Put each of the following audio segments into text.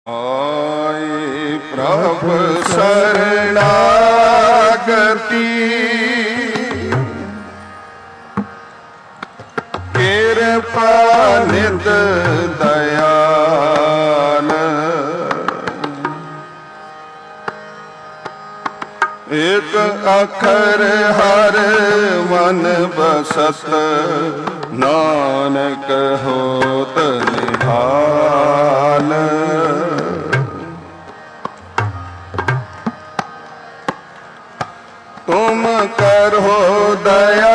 ਆਏ ਪ੍ਰਭ ਸਰਣਾਗਤੀ ਕਿਰਪਾ ਨਿਤ ਦਇਆਲ ਇਕ ਅੱਖਰ ਹਰ ਮਨ ਬਸਤ ਨਾਨਕ ਹੋਤ ਨਿਹਾਲ तुम करो दया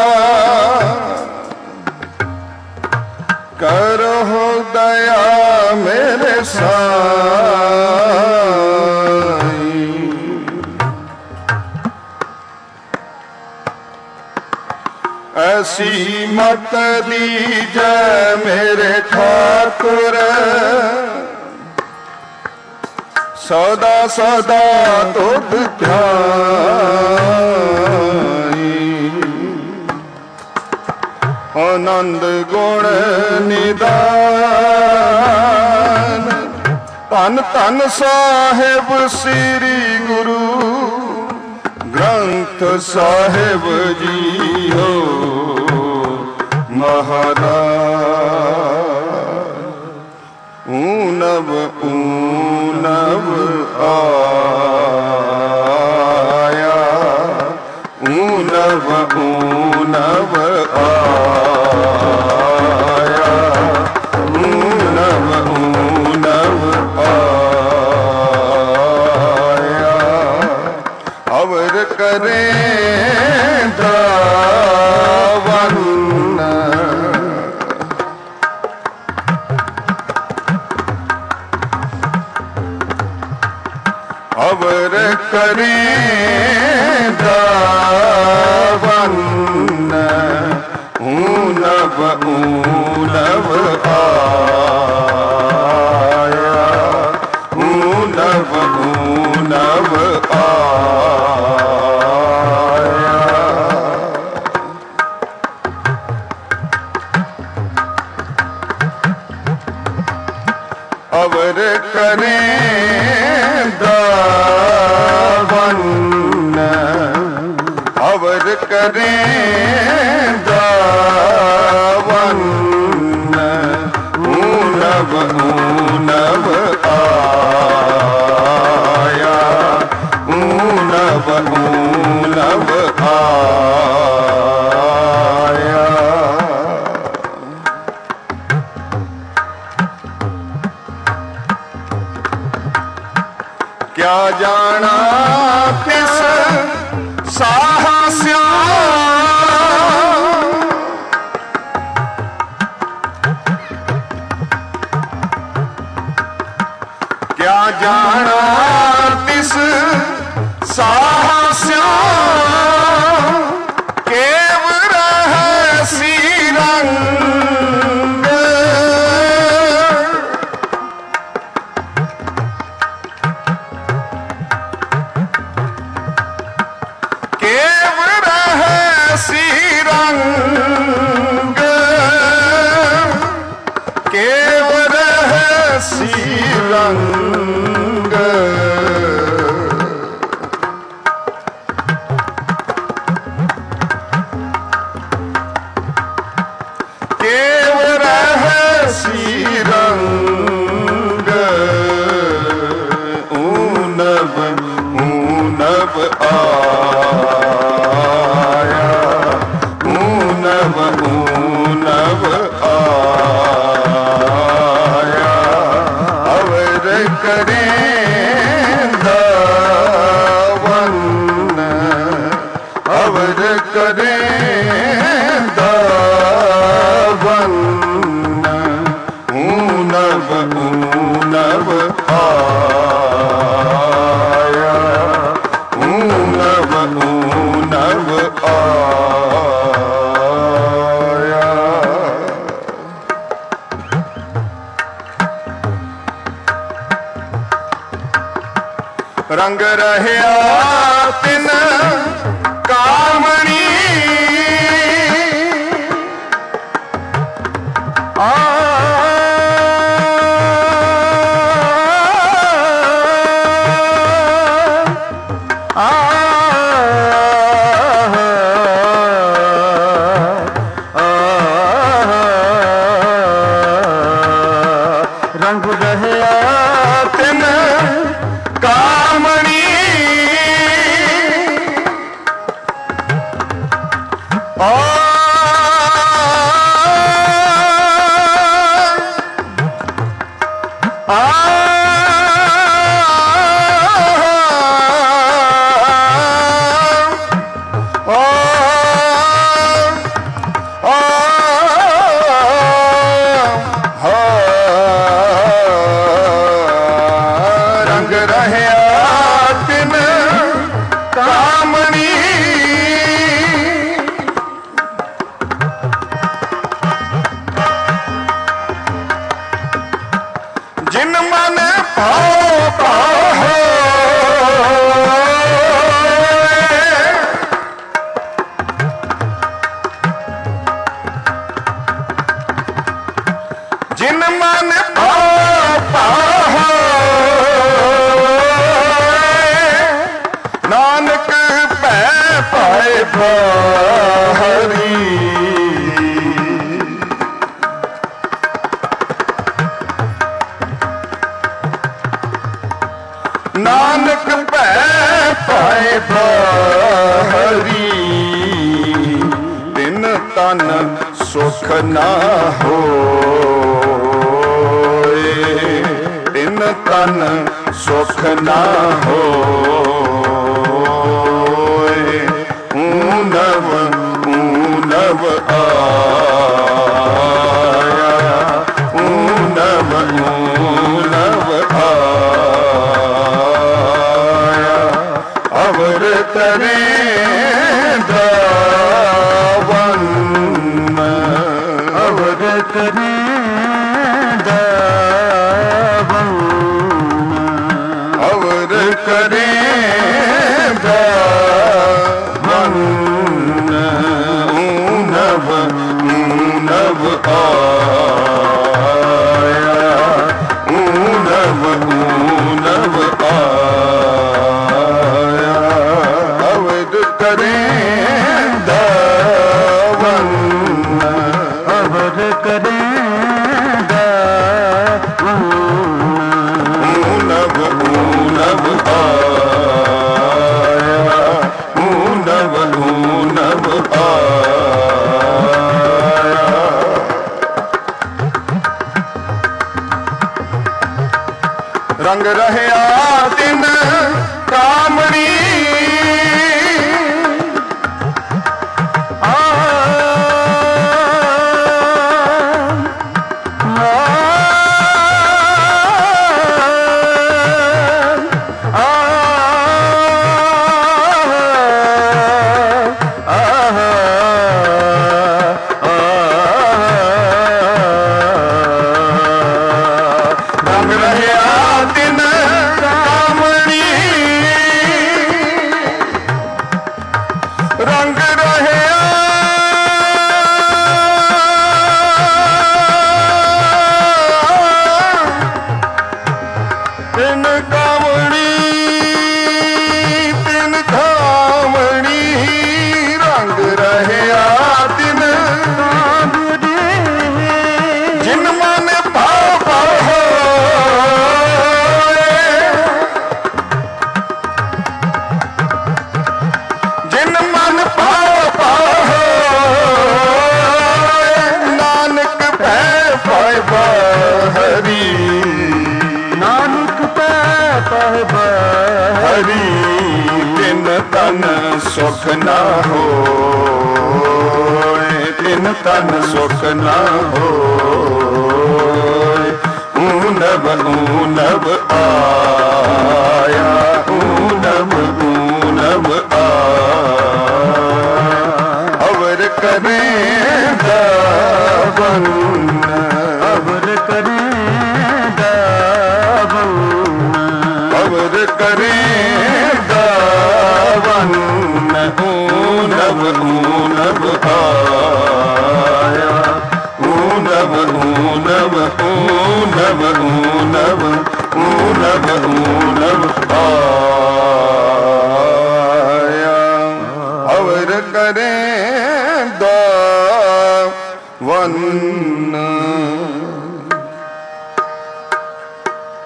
करो दया मेरे साईं। ऐसी मत दीजै मेरे ठाकुर सदा सदा तुध ध्याई। आनंद गुण निदान धन धन साहिब श्री गुरु ग्रंथ साहिब जी हो महाराज। ऊनब ऊनब आया ऊनब ऊनब आया ऊनब ऊनब आया। अवर करें दावन अवर करें दावन ऊनब ऊनब आया ऊनब ऊनब आया। अवर करें दावन अवर करें दावन ऊनब ऊनब आया ऊनब ऊनब आया। क्या जाना किस साहस्या क्या जाना किस साहस्या केव रहसी रंग रंग केवल रहसी रंग। केवल रहसी रंग ऊनब ऊनब आया ऊनब ऊनब आया। अवर करें दावन अवर करें दावन ऊनब ऊनब आया ऊनब ऊनब आया। रंग रहया तिन कामणी आ ਤਿਨ ਕਾਮਣੀ ਰੰਗ ਰਹਿਆ ਤਿਨ ਕਾਮਣੀ ਜਿਨ ਮਨ ਭਾਉ ਭਾਉ ਜਿਨ ਮਨ ਭਾਉ ਭਾਉ ਨਾਨਕ ਭੈ ਪਾਏ ਹਰੀ ਨਾਨਕ ਭੈ ਪਾਏ ਹਰੀ ਤਿਨ ਤਨ ਸੁਖ ਨਾ ਹੋਏ ਤਿਨ ਤਨ ਸੁਖ ਨਾ ਹੋਏ ਊਨਵ ਊਨਵ ਆਇਆ ਊਨਵ ਊਨਵ ਆਇਆ ਅਵਰ ਤਰੇ ਦਾਵਨ ਅਵਰ ਤਰੇ ਦਾਵਨ ਅਵਰ ਕਰੇ ਦਾਵਨ ਊਨਵ ਊਨਵ ਆਇਆ ਊਨਵ ਊਨਵ ਆਇਆ ਅਵਰ ਕਰੇ ਦਾਵਨ ਅਵਰ ਕਰੇ ਦਾਵਨ ਊਨਵ ਊਨਵ ਆਇਆ ਊਨਵ ਊਨਵ ਆਇਆ ਰੰਗ ਰਹਿਆ ਤਿਨ ਕਾਮਣੀ ਰੰਗ ਰਹਿਆ ਤਿਨ ਕਾਮਣੀ ਰੰਗ ਰਹਿਆ ਤਿਨ ਕਾਮਣੀ ਤਿਨ ਕਾਮਣੀ ਰੰਗ ਰਹਿਆ ਤਿਨ ਕਾਮਣੀ ਜਿਨ ਮਨ ਭਾਉ ਭਾਉ ਜਿਨ ਮਨ ਭਾਉ ਭਾਉ ਨਾਨਕ ਭੈ ਪਾਏ ਹਰੀ ਨਾਨਕ ਭੈ ਪਾਏ ਹਰੀ ਤਿਨ ਤਨ ਸੁਖ ਨਾ ਹੋਏ ਤਿਨ ਤਨ ਸੁਖ ਨਾ ਹੋਏ ਊਨਵ ਊਨਵ ਆਇਆ ਊਨਵ ਊਨਵ ਆਇਆ ਅਵਰ ਕਰੇ ਦਾਵਨ ਅਵਰ ਕਰੇ ਦਾਵਨ ਅਵਰ ਕਰੇ ਦਾਵਨ ਊਨਵ ਊਨਵ ਆਇਆ ਊਨਵ ਊਨਵ ਊਨਵ ਊਨਵ ਊਨਵ ਊਨਵ ਆਇਆ ਅਵਰ ਕਰੇ ਦਾਵਨ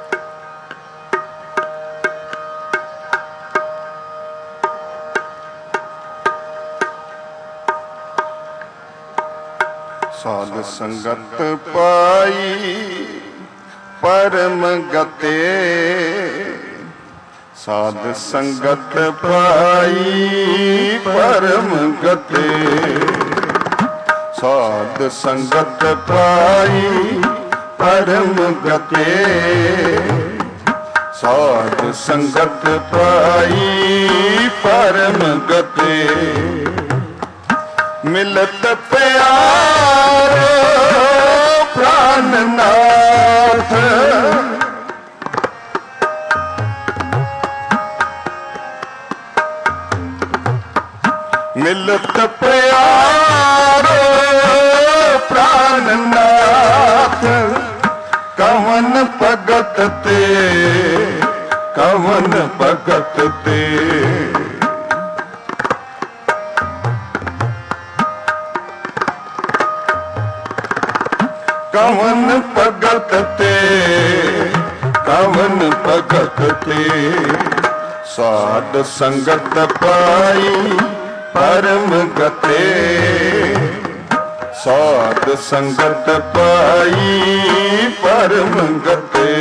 ਸਾਧ ਸੰਗਤ ਪਾਈ ਪਰਮ ਗਤੇ, ਸਾਧ ਸੰਗਤ ਪਾਈ ਪਰਮ ਗਤੇ, ਸਾਧ ਸੰਗਤ ਪਾਈ ਪਰਮ ਗਤੇ, ਸਾਧ ਸੰਗਤ ਪਾਈ ਪਰਮ ਗਤੇ, ਮਿਲਤ ਪਿਆਰ ਪ੍ਰਾਨਨਾਥ, ਮਿਲਤ ਪਿਆਰ ਪ੍ਰਾਨਨਾਥ, ਕਵਨ ਭਗਤ ਤੇ ਕਵਨ ਭਗਤ ਤੇ, ਕਵਨ ਭਗਤ ਤੇ ਕਵਨ ਭਗਤ ਤੇ, ਸਾਧ ਸੰਗਤ ਪਾਈ ਪਰਮ ਗਤੇ, ਸਾਧ ਸੰਗਤ ਪਾਈ ਪਰਮ ਗਤੇ,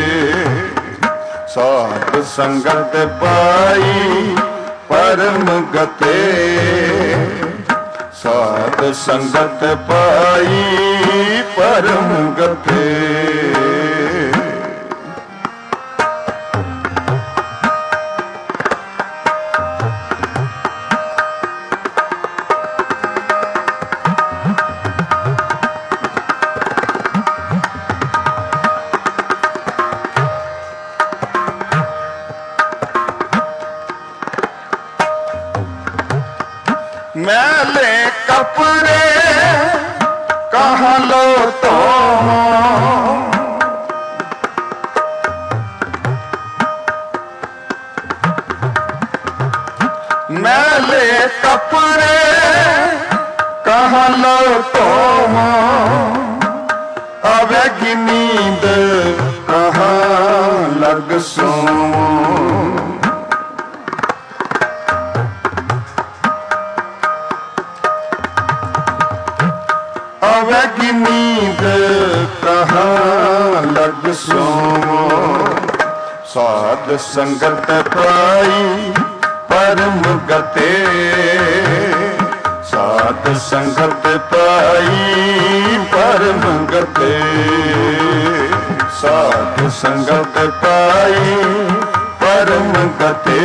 ਸਾਧ ਸੰਗਤ ਪਾਈ ਪਰਮ ਗਤੇ, ਸਾਧ ਸੰਗਤ ਪਾਈ ਪਰਮ ਗਤੇ। मैले कपड़े कहाँ लो तो, मैले कपड़े कहाँ लो तो, आवेगी नींद कहाँ लग सो, आवेगी नींद कहाँ लग सो, साध संगत पाई परम गते, साध संगत पाई परम गते, साध संगत पाई परम गते,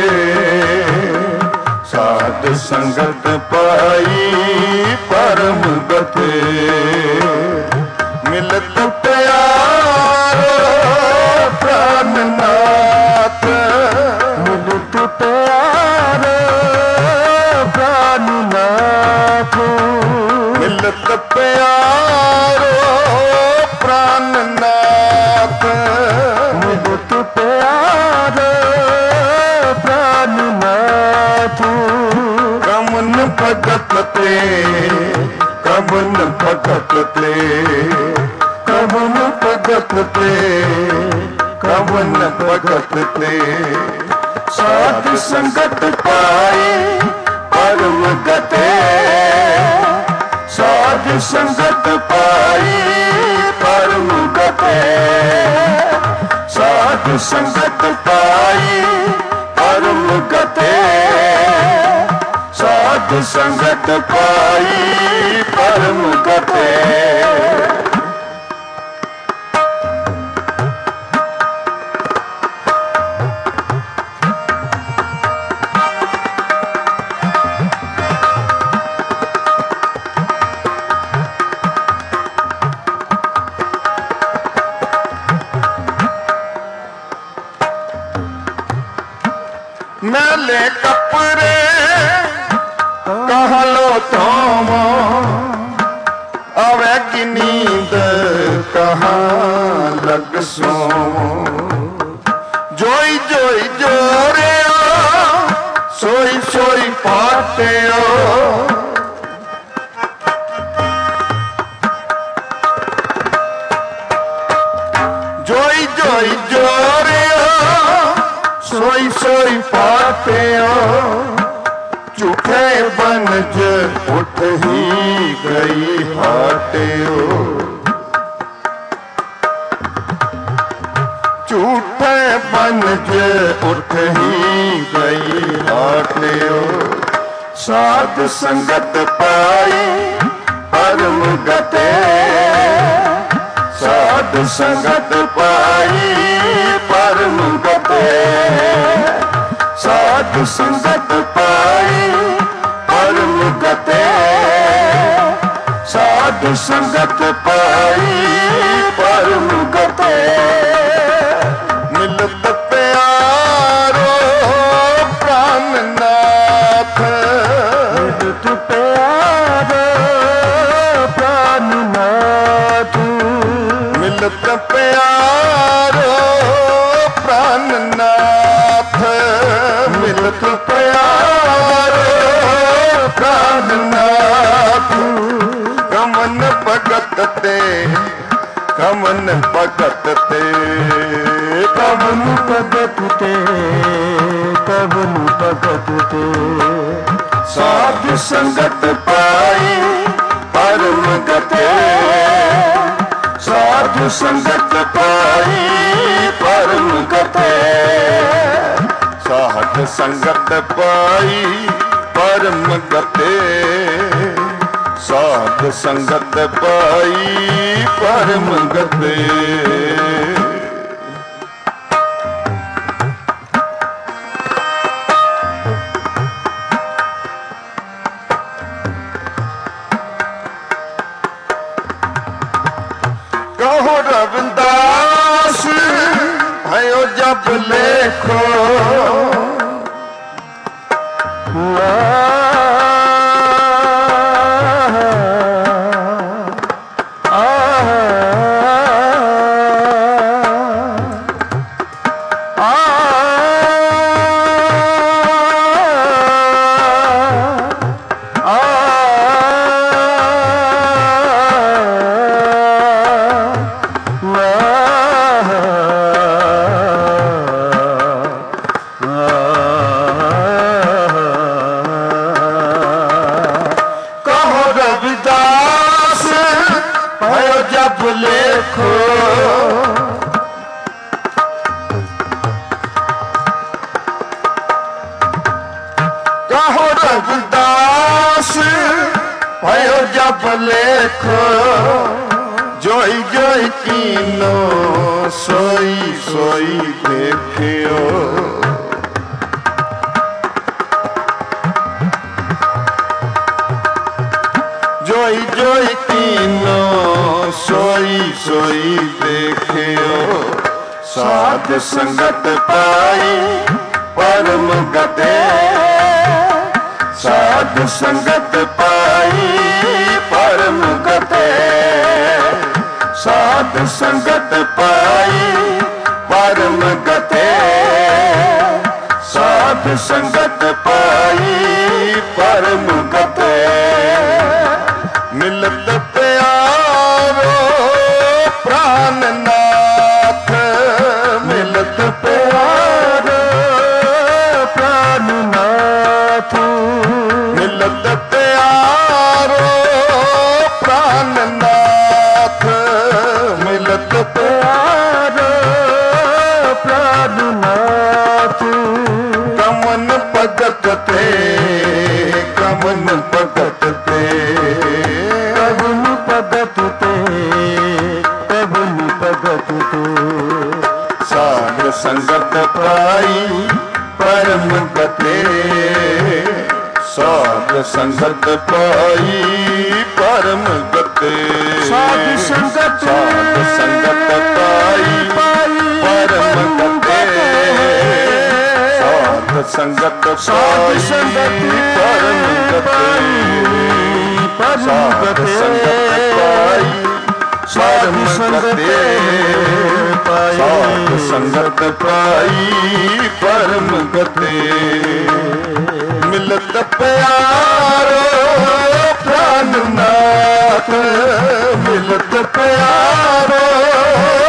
साध संगत पाई परम गते, मिलत प्यार प्राणनाथ, मिलत प्यार प्राणनाथ, मिलत प्यार प्राणनाथ, मिलत प्यार प्राणनाथ, कमन भगत ते कवन भगत ते, कवन भगत ते कवन भगत ते, साध संगत पाए परम गते, साध संगत पाई परम गते, साध संगत पाई परम गते, साध संगत पाई परम गते। मैले कपड़े कहाँ लो तुम, आवेगी नींद कहाँ लग सो, जोई जोई जोरे सोई सोई पाते हो, जोई जोई जोरे सोई सोई पाते हो, झूठे बनज उठ ही गई हाटियो, झूठे बनज उठ ही गई हाटियो। साध संगत पाई परम गते, साध संगत पाई परम गते, साध संगत पाई परम गते, साध संगत पाई परम गते। मिलत प्यारो प्राणनाथ, मिलत प्यारो प्राणनाथ, मिलत प्यारो प्राणनाथ, मिलत प्यारो प्राणनाथ। कमन भगत ते, कमन भगत ते, कमन भगत ते, कमन भगत ते। साध संगत पाई परम गते, साध संगत पाई परम गते, साध संगत पाई परम गते, साध संगत पाई परम गते। कहो रविदास भयो जब लेखो, लेखो कहो रविदास भयो जब लेखो, जोई जोई कीनो सोई सोई देखियो, जोई जोई कीनो सोई सोई देखियो। साध संगत पाई परम गते, साध संगत पाई परम गते, साध संगत पाई परम गते, साध संगत पाई परम गते। मिलत प्यारो प्राणनाथ, मिलत प्यारो प्राणनाथ, मिलत प्यारो प्राणनाथ, मिलत प्यारो प्राणनाथ। कमन भगत ते, कमन भगत ते, कमन भगत ते, कमन भगत ते। साध संगत पाई परम गते, साध संगत पाई परम गते, साध संगत पाई परम गते, साध संगत पाई परम गते, साध संगत पाई परम गते, साध संगत पाई परम गते। मिलत प्यारो प्राणनाथ, मिलत प्यारो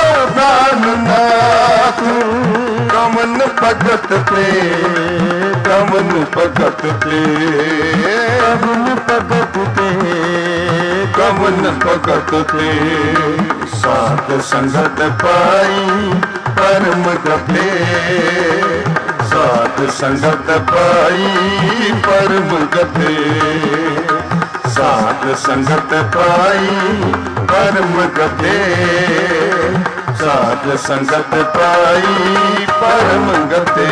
प्राणनाथ। कमन भगत ते, ਕਵਨ ਭਗਤ ਤੇ, ਕਵਨ ਭਗਤ ਤੇ, ਕਵਨ ਭਗਤ ਤੇ, ਸਾਧ ਸੰਗਤ ਪਾਈ ਪਰਮ ਗਤੇ, ਸਾਧ ਸੰਗਤ ਪਾਈ ਪਰਮ ਗਤੇ, ਸਾਧ ਸੰਗਤ ਪਾਈ ਪਰਮ ਗਤੇ, ਸਾਧ ਸੰਗਤ ਪਾਈ ਪਰਮ ਗਤੇ।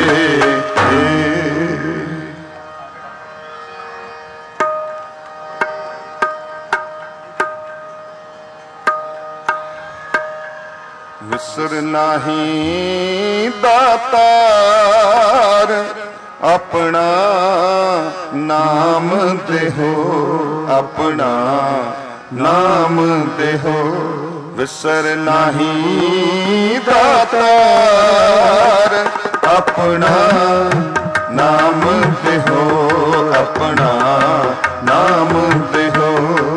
ਵਿਸਰ ਨਾਹੀ ਦਾਤਾਰ ਆਪਣਾ ਨਾਮ ਦੇਹੋ, ਆਪਣਾ ਨਾਮ ਦੇਹੋ, ਵਿਸਰ ਨਾਹੀ ਦਾਤਾਰ ਆਪਣਾ ਨਾਮ ਦੇਹੋ, ਆਪਣਾ ਨਾਮ ਦੇਹੋ।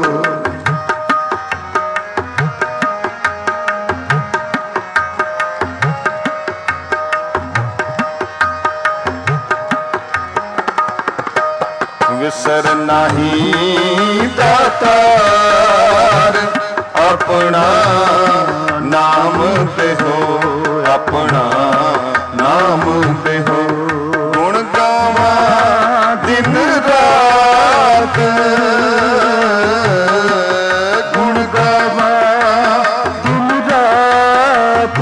ਵਿਸਰ ਨਾਹੀ ਦਾਤਾਰ ਆਪਣਾ ਨਾਮ ਦੇਹੋ, ਆਪਣਾ ਨਾਮ ਦੇਹੋ। ਗੁਣ ਗਾਵਾਂ ਦਿਨ ਰਾਤ, ਗੁਣ ਗਾਵਾਂ ਦਿਨ ਰਾਤ,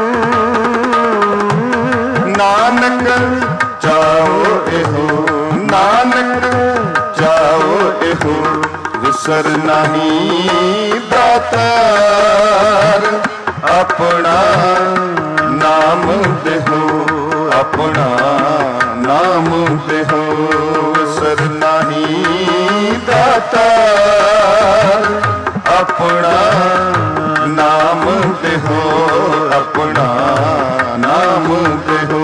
ਨਾਨਕ ਚਾਓ ਇਹੋ, ਨਾਨਕ ਚਾਓ ਇਹੋ, ਵਿਸਰ ਨਾਹੀ ਦਾਤਾਰ ਆਪਣਾ ਨਾਮ ਦੇਹੋ, ਆਪਣਾ ਨਾਮ ਦੇਹੋ, ਵਿਸਰ ਨਾਹੀ ਦਾਤਾਰ ਆਪਣਾ ਨਾਮ ਦੇਹੋ, ਆਪਣਾ ਨਾਮ ਦੇਹੋ।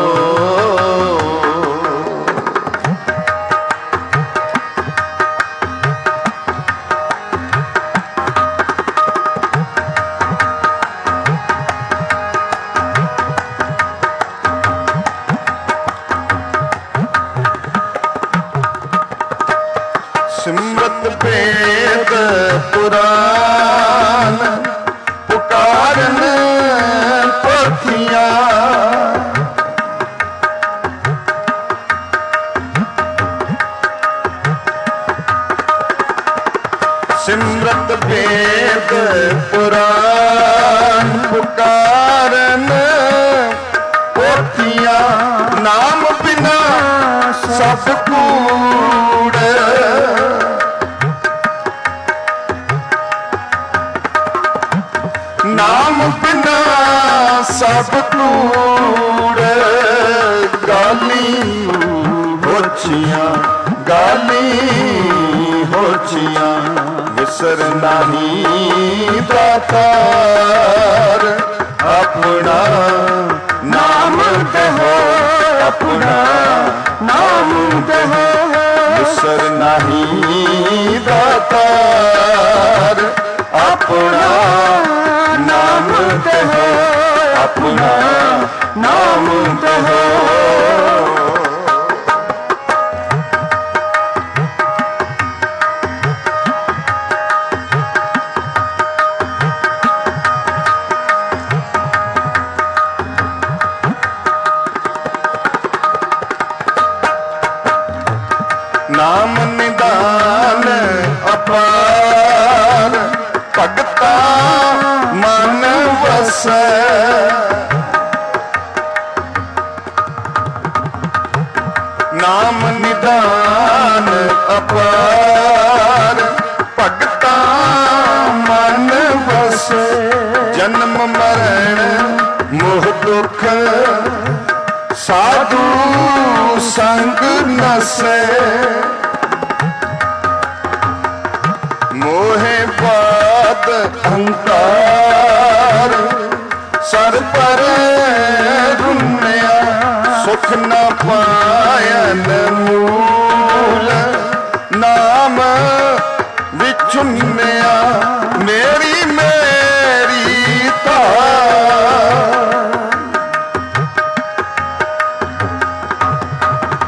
ਸਿਮਰਤ ਭੇਦ ਪੁਰਾਨ ਪੁਕਾਰਨ ਪੋਥੀਆਂ, ਸਿਮਰਤ ਭੇਦ ਪੁਰਾਨ ਪੁਕਾਰਨ ਪੋਥੀਆਂ, ਨਾਮ ਬਿਨਾ ਸਭ ਕੂੜ, ਨਾਮ ਬਿਨਾ ਸਭ ਕੂੜ, ਗਾਲੀ ਹੋਛੀਆਂ, ਗਾਲੀ ਹੋਛੀਆਂ, ਵਿਸਰ ਨਾਹੀ ਦਾਤਾਰ ਆਪਣਾ ਨਾਮ ਦੇਹੋ, ਆਪਣਾ ਨਾਮ ਦੇਹੋ, ਵਿਸਰ ਨਾਹੀ ਦਾਤਾਰ ਆਪਣਾ ਨਾਮ ਦੇਹੋ, ਆਪਣਾ ਨਾਮ ਦੇਹੋ। ਨਾਮ ਨਿਦਾਨ ਅਪਾਰ ਭਗਤਾ ਮਨ ਵਸੈ, ਨਾਮ ਨਿਦਾਨ ਅਪਾਰ ਭਗਤਾ ਮਨ ਵਸੈ, ਜਨਮ ਮਰਨ ਮੋਹ ਦੁਖ ਸਾਧੂ ਸੰਗ ਨਸੈ, ਮੋਹੇ ਬਾਦ ਅਹੰਕਾਰ ਸਰ ਪਰ ਰੁੰਨਿਆ, ਸੁਖ ਨ ਪਾਇਨ ਮੂਲ ਨਾਮ ਵਿਛੁੰਨਿਆ, ਮੇਰੀ ਮੇਰੀ ਧਾਰ।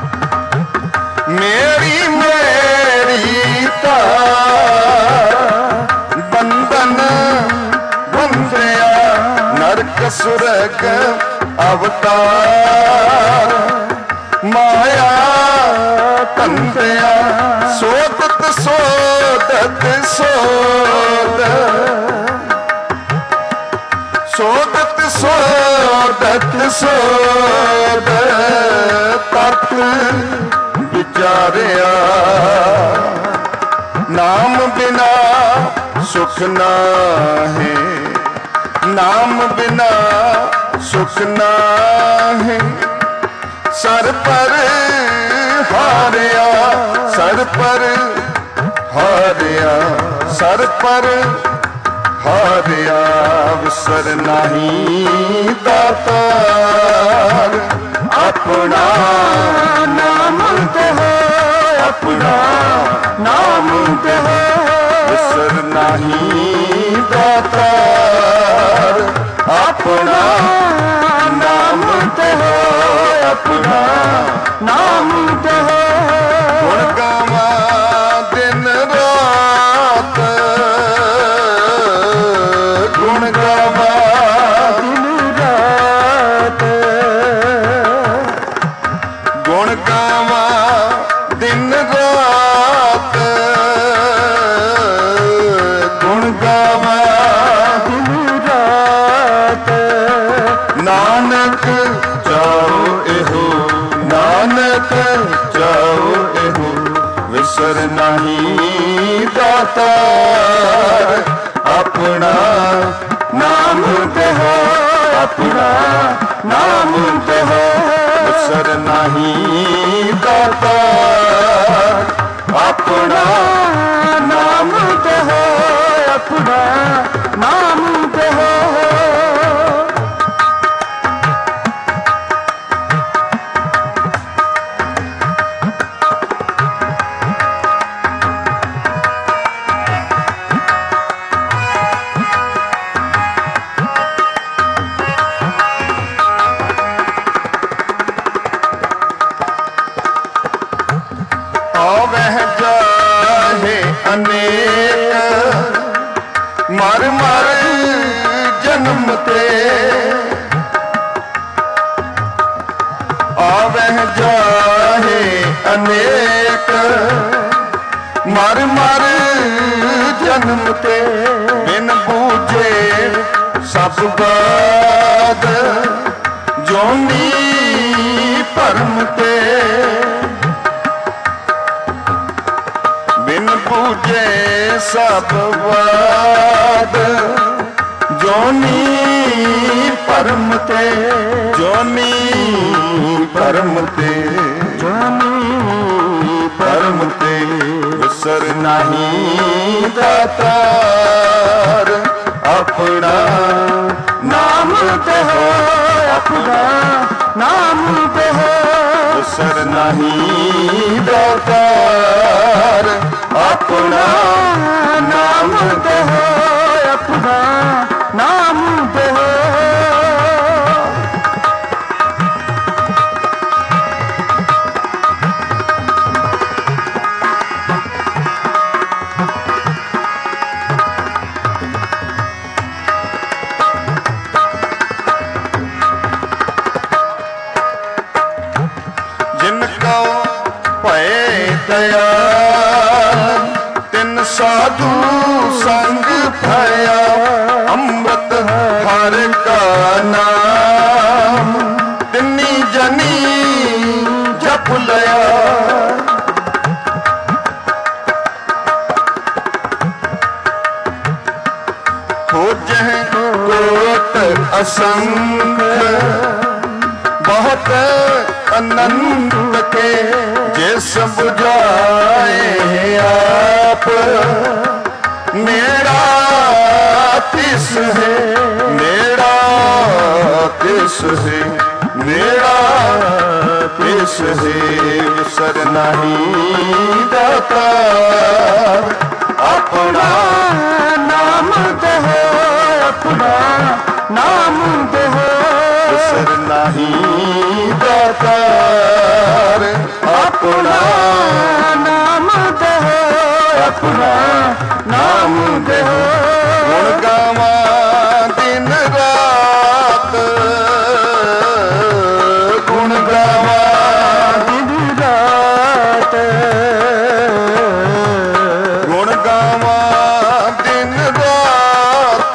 सुरग अवतार माया कंदया सोदत सोदत सोद सोदत सोदत सोद तत विचारिया नाम बिना सुख नाहि नाम बिना सुख नाहि सर पर हारिया सर पर हारिया सर पर हारिया विसर नहीं दातार अपना नाम कहो अपना नाम कहो विसर नहीं दातार अपना नाम कहो अपना नाम कहो गुण गावा दिन रात गुण गावा दिन रात गुण गावा दिन रात गुण गावा दिन रात नानक जाओ एहो नानक जाओ एहो विसर नहीं दातार अपना नाम कहो अपना नाम कहो विसर नहीं दातार अपना नाम कहो अपना नाम कहो अनेक मर मर जन्म ते आवह जाहे अनेक मर मर जन्म ते बिन बूझे सब बात जोनी भरम ते बिन पूजे सब वाद जोनी परम ते जोनी परम ते जोनी परम ते विसर नहीं दातार अपना नाम कहो अपना नाम कहो विसर नहीं दातार अपना नाम कहो अपना नाम कहो जिनको भय दया तिन साधु संग भया अमृत हर का नाम तिन्नी जनी जप लया हो जह कोट असंख्य बहुत अनंत के जिस बुझाए आप मेरा तिस है मेरा तिस है मेरा तिस है विसर नहीं दातार अपना नाम कहो अपना नाम कहो विसर नहीं दातार अपना नाम कहो अपना नाम कहो गुण गावा दिन रात ਗੁਣ ਗਾਵਾਂ ਦਿਨ ਰਾਤ, ਗੁਣ ਗਾਵਾਂ ਦਿਨ ਰਾਤ,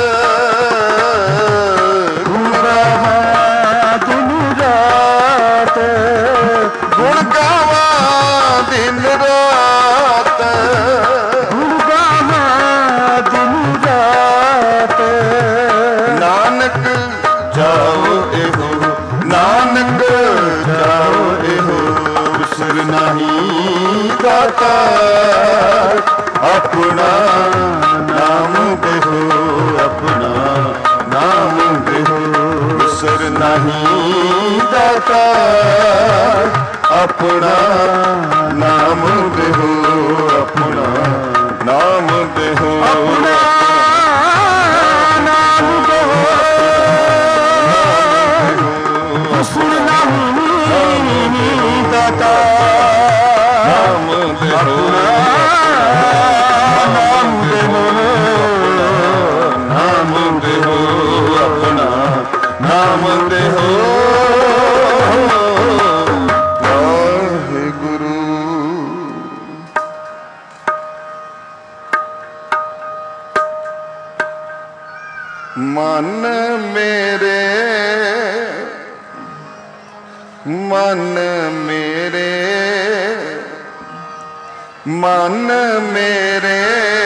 ਗੁਣ ਗਾਵਾਂ ਦਿਨ ਰਾਤ, ਗੁਣ ਗਾਵਾਂ ਦਿਨ ਰਾਤ, ਗੁਣ ਗਾਵਾਂ ਦਿਨ ਰਾਤ। ਨਾਨਕ ਜਾਓ ਇਹੋ, ਨਾਨਕ ਜਾਓ ਇਹੋ, ਵਿਸਰ ਨਹੀਂ ਦਾਤਾ ਆਪਣਾ ਨਾਮ ਦੇਹੋ, ਆਪਣਾ ਨਾਮ ਦੇਹੋ, ਵਿਸਰ ਨਹੀਂ ਦਾਤਾ ਆਪਣਾ ਨਾਮ ਦੇਹੋ, ਆਪਣਾ ਨਾਮ ਦੇਹੋ, ਆਪਣਾ ਨਾਮ ਦੇਹੋ, ਵਿਸਰ ਨਹੀਂ ਦਾਤਾ ਨਾਮ ਦੇਹੋ, ਨਾਮ ਦੇਹੋ, ਨਾਮ ਦੇਹੋ, ਆਪਣਾ ਨਾਮ ਦੇਹੋ। ਵਾਹਿਗੁਰੂ। ਮਨ ਮੇਰੇ, ਮਨ ਮੇਰੇ, ਮਨ ਮੇਰੇ,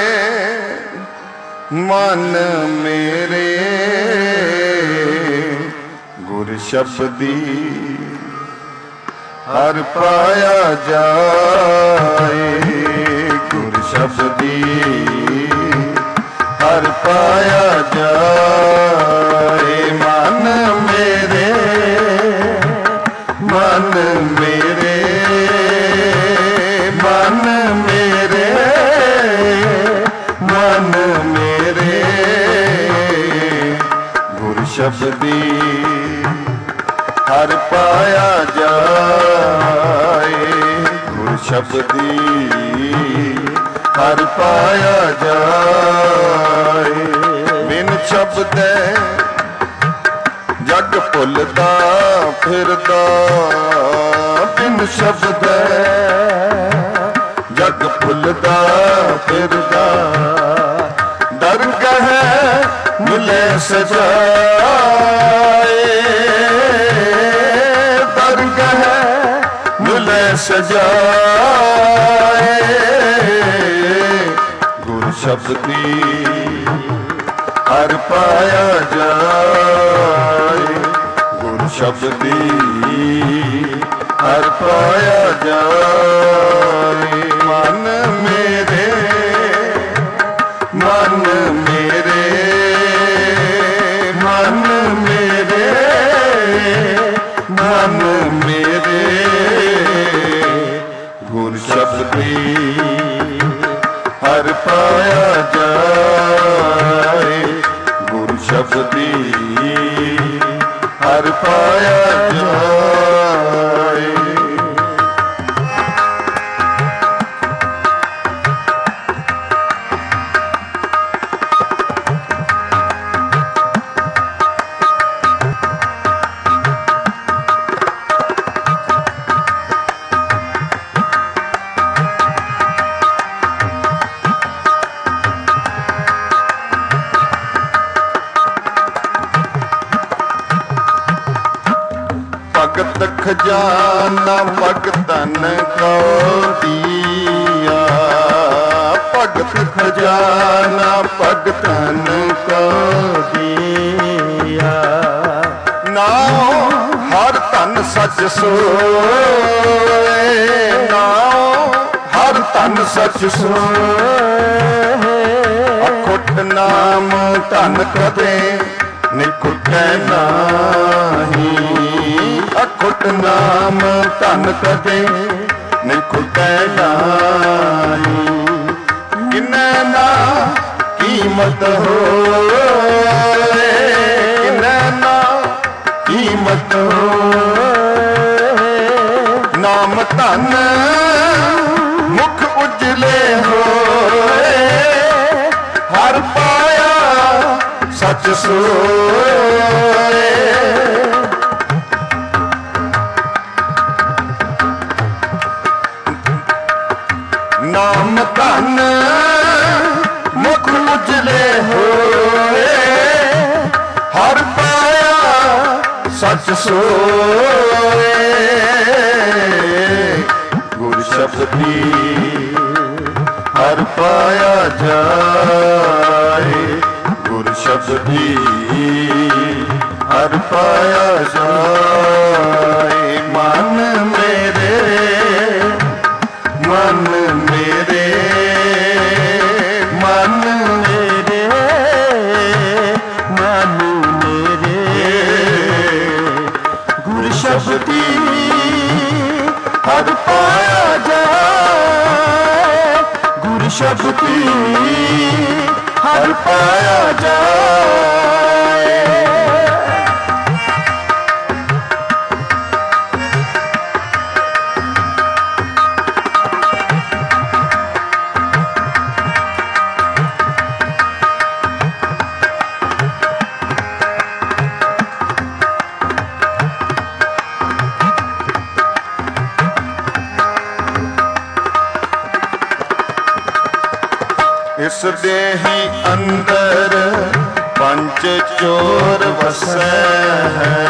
ਮਨ ਮੇਰੇ, ਗੁਰ ਸ਼ਬਦੀ ਹਰ ਪਾਇਆ ਜਾਏ, ਗੁਰ ਸ਼ਬਦੀ ਹਰ ਪਾਇਆ ਜਾਏ। ਮਨ ਮੇਰੇ, ਮਨ ਮੇਰੇ, ਮਨ ਮੇਰੇ, ਮਨ ਮੇਰੇ, ਗੁਰ ਸ਼ਬਦੀ ਹਰ ਪਾਇਆ ਜਾਏ, ਗੁਰ ਸ਼ਬਦੀ ਹਰ ਪਾਇਆ ਜਾਏ। ਬਿਨ ਸ਼ਬਦੈ ਜਗ ਭੁੱਲਦਾ ਫਿਰਦਾ, ਬਿਨ ਸ਼ਬਦੈ ਜਗ ਭੁੱਲਦਾ ਫਿਰਦਾ, ਦਰਗਹਿ ਮਿਲੇ ਸਜਾਏ, ਦਰਗਹਿ ਮਿਲੇ ਸਜਾਏ। ਗੁਰ ਸ਼ਬਦੀ ਹਰ ਪਾਇਆ ਜਾਏ, ਗੁਰ ਸ਼ਬਦੀ ਹਰ ਪਾਇਆ ਜਾਏ। ਮਨ ਮੇਰੇ, ਮਨ ਮੇਰੇ, ਮਨ ਮੇਰੇ, ਮਨ ਮੇਰੇ, ਗੁਰ ਸ਼ਬਦੀ ਹਰ ਪਾਇਆ ਜਾਏ, ਗੁਰ ਸ਼ਬਦੀ ਹਰ ਪਾਇਆ ਜਾਏ। ਭਗਤ ਖਜ਼ਾਨਾ ਭਗਤਨ ਕੋ ਦੀਆ, ਭਗਤ ਖਜ਼ਾਨਾ ਭਗਤਨ ਕੋ ਦੀਆ। ਨਾਉ ਹਰ ਧਨ ਸਚ ਸੋਏ, ਨਾਉ ਹਰ ਧਨ ਸਚ ਸੋਏ। ਅਖੁੱਟ ਨਾਮ ਧਨ ਕਦੇ ਨਿਖੁਟੈ ਨਾਹੀ, ਅਖੁੱਟ ਨਾਮ ਧਨ ਕਦੇ ਨਿਖੁਟੈ ਨਾਹੀ। ਕਿਨੈ ਨਾ ਕੀਮਤ ਹੋਏ, ਕਿਨੈ ਨਾ ਕੀਮਤ ਹੋਏ। ਨਾਮ ਧਨ ਮੁਖ ਉਜਲੇ ਹੋਏ, ਹਰ ਪਾਇਆ ਸਚ ਸੋਏ। ਸੱਚ ਸੋਏ ਗੁਰ ਸ਼ਬਦੀ ਹਰ ਪਾਇਆ ਜਾਏ ਗੁਰ ਸ਼ਬਦੀ ਹਰ ਪਾਇਆ ਜਾਏ ਮਨ ਮੇਰੇ ਮਨ ਮੇਰੇ ਮਨ ਮੇਰੇ ਮਨ ਮੇਰੇ ਗੁਰ ਸ਼ਬਦੀ ਹਰ ਪਾਇਆ ਜਾਏ ਗੁਰ ਸ਼ਬਦੀ ਹਰ ਪਾਇਆ ਜਾਏ। ਇਸ ਦੇਹੀ ਅੰਦਰ ਪੰਜ ਚੋਰ ਵਸੈ ਹੈ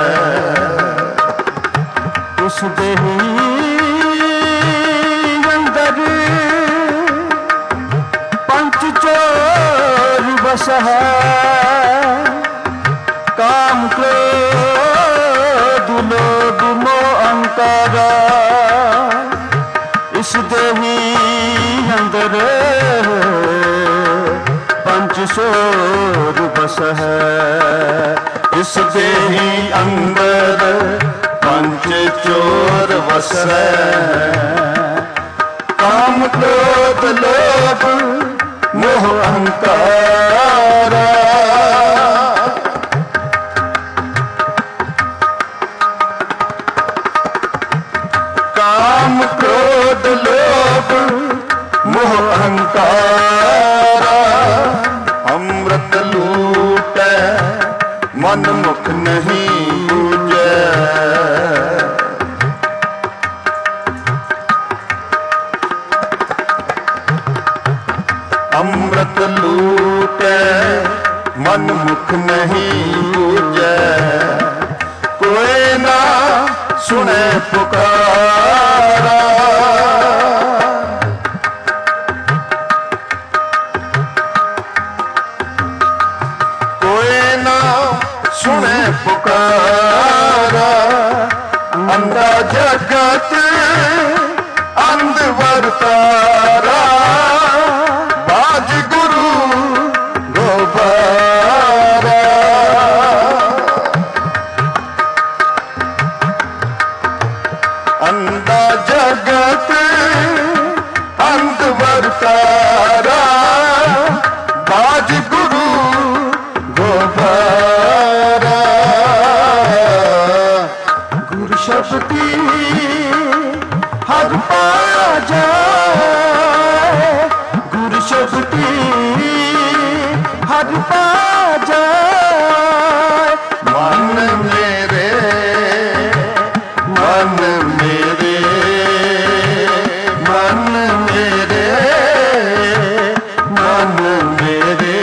ਉਸ ਦੇਹੀ ਅੰਦਰ ਪੰਜ ਚੋਰ ਵਸੈ ਕਾਮ ਕ੍ਰੋਧ ਲੋਭ ਮੋਹ ਅਹੰਕਾਰ ਇਸ ਦੇਹੀ ਅੰਦਰ ਪੰਜ ਚੋਰ ਵਸੈ ਇਸ ਦੇਹੀ ਅੰਦਰ ਪੰਜ ਚੋਰ ਵਸੈ ਕਾਮ ਕ੍ਰੋਧ ਲੋਭ ਮੋਹ ਅਹੰਕਾਰ ਕਾਮ ਕ੍ਰੋਧ ਲੋਭ ਮੋਹ ਅਹੰਕਾਰ ਅੰਮ੍ਰਿਤ ਲੂਟੈ ਮਨ ਮੁਖ ਨਹੀਂ ਬੂਝੈ ਅੰਮ੍ਰਿਤ ਲੂਟੈ ਮਨ ਮੁਖ ਨਹੀਂ ਬੂਝੈ ਕੋਈ ਨਾ ਸੁਣੇ ਪੁਕਾਰਾ ਸੁਣੇ ਪੁਕਾਰਾ ਅੰਧਾ ਜਗਤ ਅੰਧ ਵਰਤਾਰਾ ਬਾਜ ਗੁਰੂ ਗੋਬਾਰਾ ਅੰਧਾ ਜਗਤ ਅੰਧ ਵਰਤਾਰਾ ਬਾਜ ਗੁਰੂ ਗੋਬਾਰਾ ਗੁਰ ਸ਼ਬਦੀ ਹਰ ਪਾਇਆ ਜਾਏ ਗੁਰ ਸ਼ਬਦੀ ਹਰ ਪਾਇਆ ਜਾਏ ਮਨ ਮੇਰੇ ਮਨ ਮੇਰੇ ਮਨ ਮੇਰੇ ਮਨ ਮੇਰੇ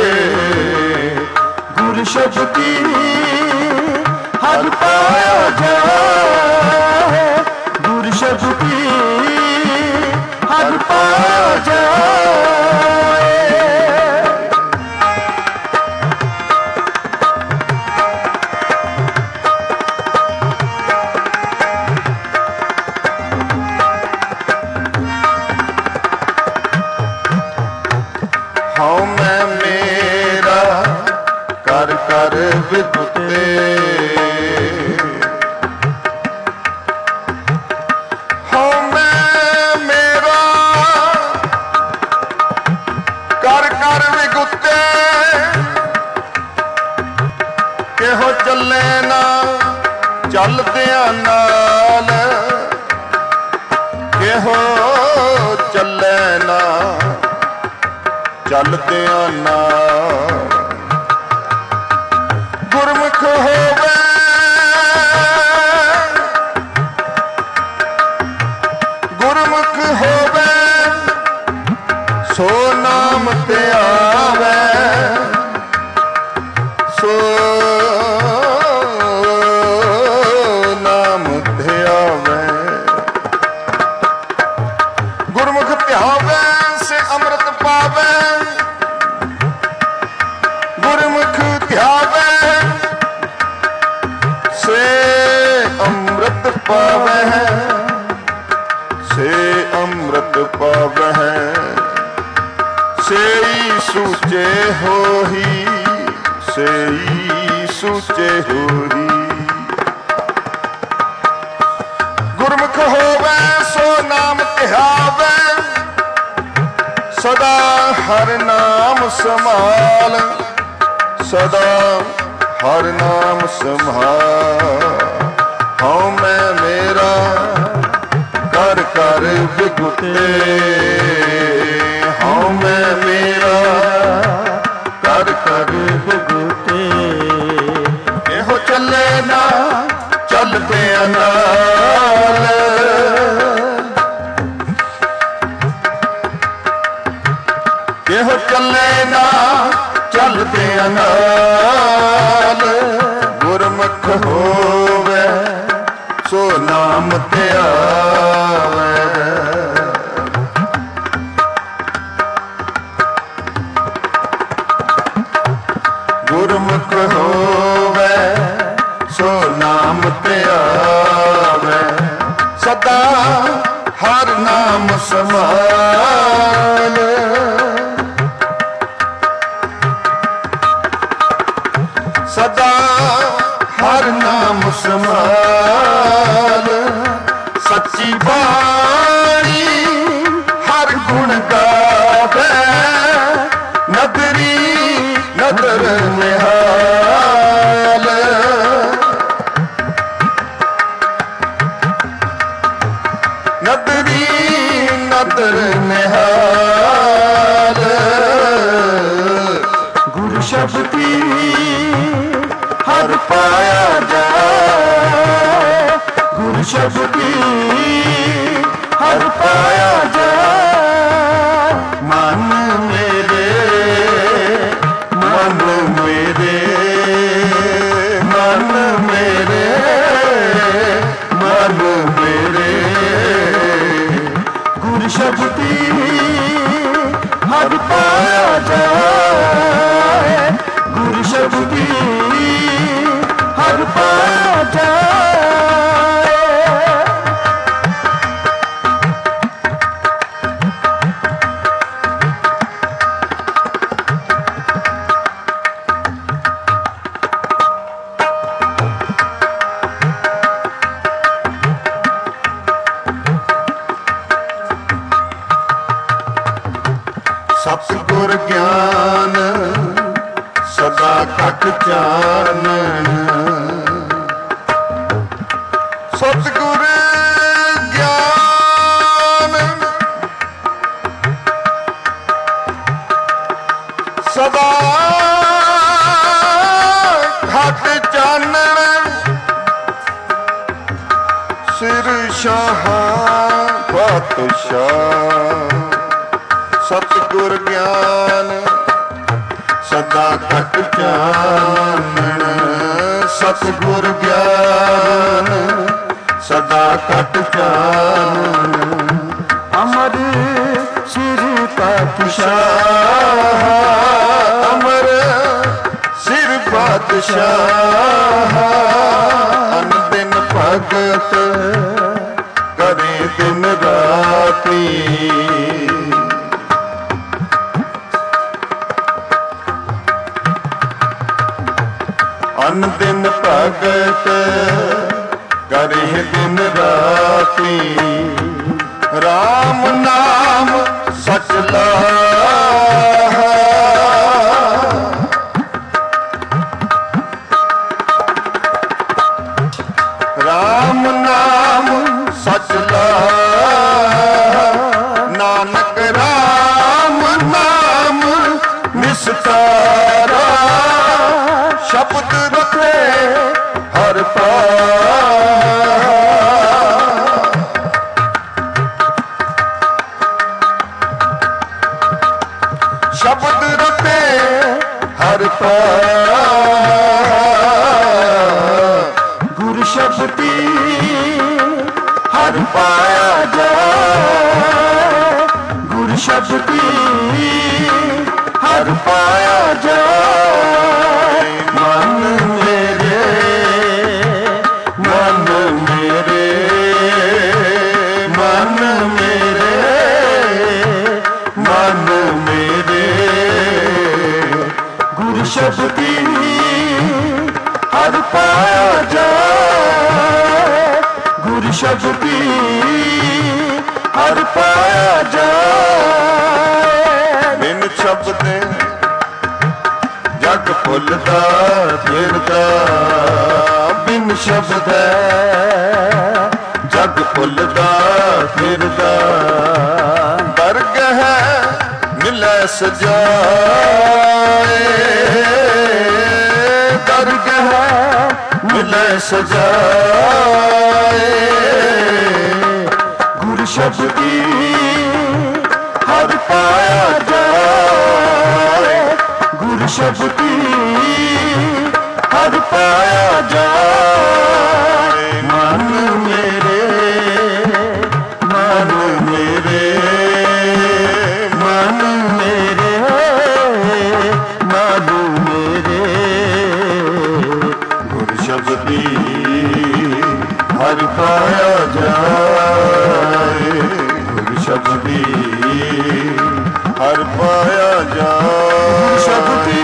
ਗੁਰ ਸ਼ਬਦੀ ਹਰ ਪਾਇਆ ਜਾਏ ਗੁਰ ਸ਼ਬਦੀ ਹਰ ਪਾਇਆ ਜਾਏ। ਹਉ ਮੈਂ ਮੇਰਾ ਕਰ ਕਰ ਵਿਦੁਤੇ ਹਉ ਮੈਂ ਮੇਰਾ ਕਰ ਕਰ ਵਿਗੁਤੇ ਕਿਹੋ ਚੱਲੇ ਨਾ ਚੱਲਦਿਆਂ ਨਾਲ ਕਿਹੋ ਚੱਲੇ ਨਾ ਚੱਲਦਿਆਂ ਨਾਲ ਗੁਰਮੁਖ ਹੋਵੇ ਗੁਰਮੁਖ ਹੋਵੇ ਸੋ ਨਾਮ ਤੇ ਆਵੇ ਸੋ पावै से अमृत पावै सेई सूचे होही सेई सूचे होही गुरमुख होवै सो नाम ध्यावै सदा हर नाम संभाल सदा हर नाम संभाल हूँ मैं मेरा कर कर बिगुते हूँ मैं मेरा कर कर बिगुते एहो चले ना चलते नाल एहो चले ना चलते नाल गुरमुख होवे सो नाम ते आवे गुरमुख होवे सो नाम ते आवे सदा हर नाम समाल सदा हर नाम समाल सच्ची बाणी हर गुण गावे नदरी नदर निहाल नदरी नदर निहाल गुरु शब्दी हर पाया जाए गुरु शब्दी हर पाया जाए मन मेरे मन मेरे मन मेरे मन मेरे गुरु शब्दी हर पाया जाए गुरु शब्दी हर पाया जाए सतगुर ज्ञान सदा घट चानन सतगुर ज्ञान सदा घट चानन सिर शाह पातशाह सतगुर ज्ञान सदा घट चानन सतगुर ज्ञान सदा घट चानन अमर सिर पातशाह अमर सिर पातशाह अनदिन भगत करे दिन राती अन दिन भगत करे दिन राती राम नाम सच लाहा राम नाम सच लाहा नानक राम नाम निस्तारा शब्द रखे हर शब्द रखे हर गुरु शब्दी हर पाया जाए गुरु शब्दी हर पाया जाए मन मेरे शब्दी हर पाया जाए। बिन शब्दे जग भुलदा फिरदा, बिन शब्द जग भुलदा फिरदा। दरगह मिलै सजाए, दरगह मिलै सजाए। गुर शब्दी हर पाया जाए, गुर शब्दी हर पाया जाए। मन मेरे, मन मेरे, मन मेरे, मन मेरे। गुर शब्दी हर पाया जाए, गुर शब्दी हर पाया जाए। शब्दी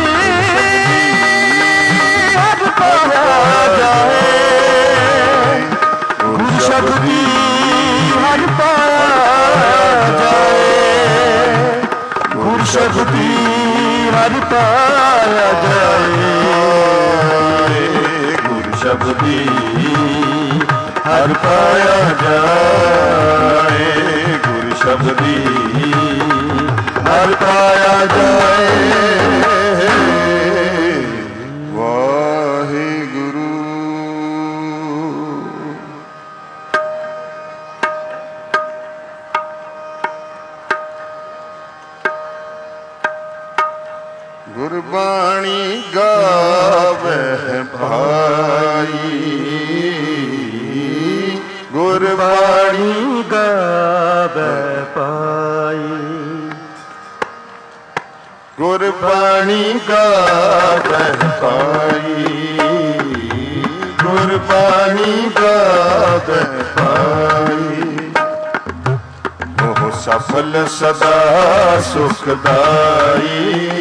हर पाया जाए, गुर शब्दी हर पाया जाए, गुर शब्दी हर पाया जाए। गुर शब्दी हर पाया जाए, गुर शब्दी हर पाया जाए। वाहिगुरु। गुरबाणी गावे भाई, गुरबाणी गावे पाई, गुरबाणी गावे पाई, गुरबाणी गावे पाई। ओह सफल सदा सुखदाई,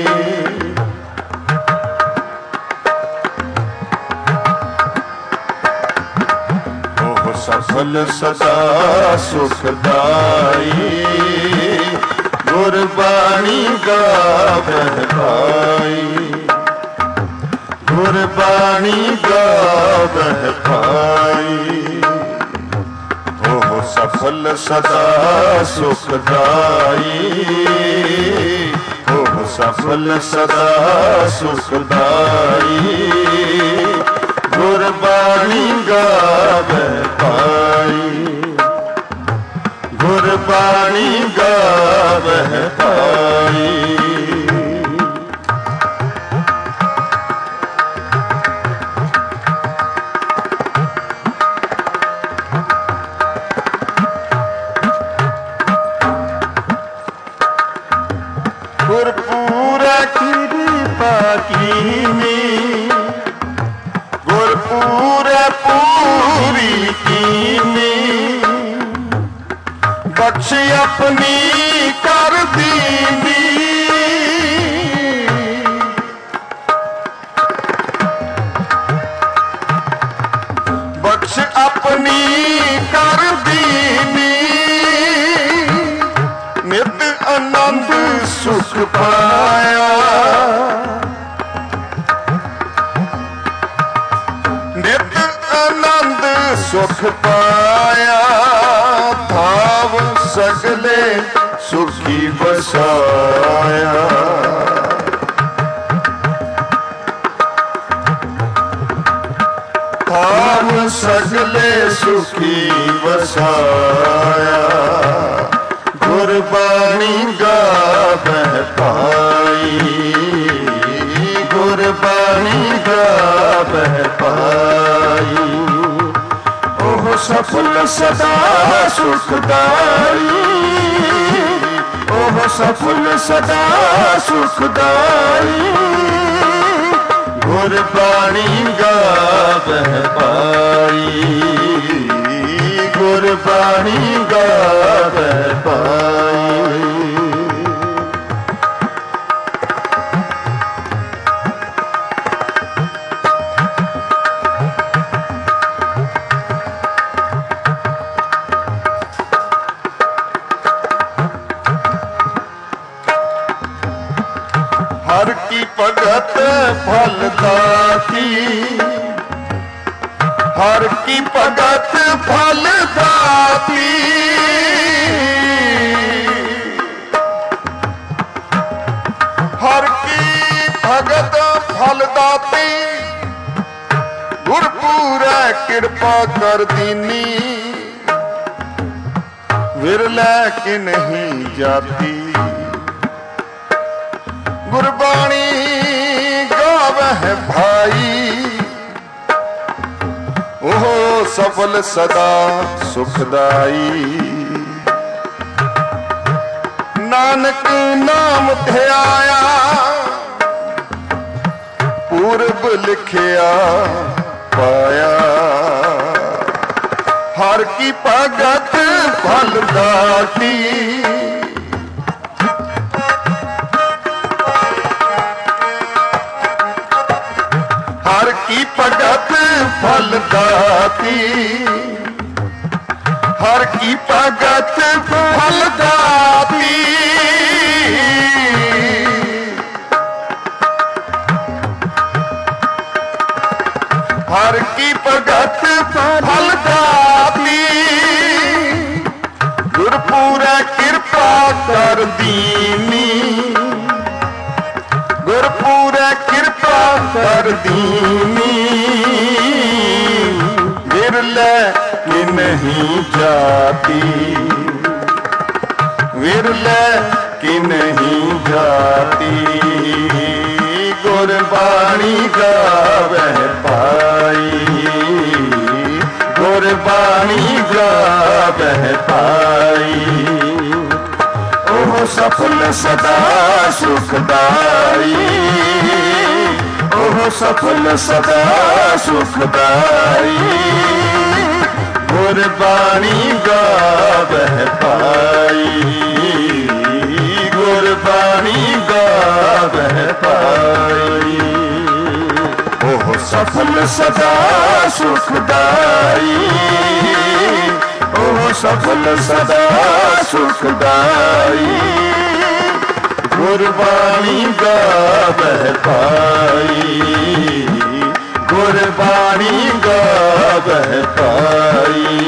सफल सदा सुखदाई। गुरबाणी गावे भाई, गुरबाणी गावे भाई। ओह सफल सदा सुखदाई, ओह सफल सदा सुखदाई। गुरबाणी गावे पाई, गुरबाणी गावे पाई। गुरपूरा कृपा कीनी, गुरपूरे पूरी कीनी। बख्श अपनी कर दीनी, बख्श अपनी कर दीनी। नित आनंद सुख पाया, नित आनंद सुख पाया। भाव सगले सुखी बसाया, भाव सगले सुखी बसाया। गुरबाणी गावे पाई, गुरबाणी गावे पाई। ओह सफल सदा सुखदाई, ओह सफल सदा सुखदाई। गुरबाणी गावे पाई, गुरबाणी गावे पाई। फल दाती, हर की भगत फल दाती। हर की भगत फल दाती, गुरपूरै कृपा कर दीनी, विरलै कि नहीं जाती। गुरबाणी गावह भाई, ओह सफल सदा सुखदाई। नानक नाम ध्याया, पूरब लिखिया पाया। हर की भगत फल दाती, हर की भगत फल दाती, हर की भगत फल दाती। हर की भगत फल दाती, गुरपूरै कृपा कर दीनी, गुरपूरै कृपा कर दीनी। विरलै कि नहीं जाती, विरलै कि नहीं जाती। गुरबाणी गावह पाई, गुरबाणी गावह पाई। ओह सफल सदा सुखदाई, ओह सफल सदा सुखदाई। गुरबाणी गावह पाई, गुरबाणी गावह पाई। ओह सफल सदा सुखदाई, ओह सफल सदा सुखदाई। गुरबाणी गावह पाई, गुरबाणी गावह पाई।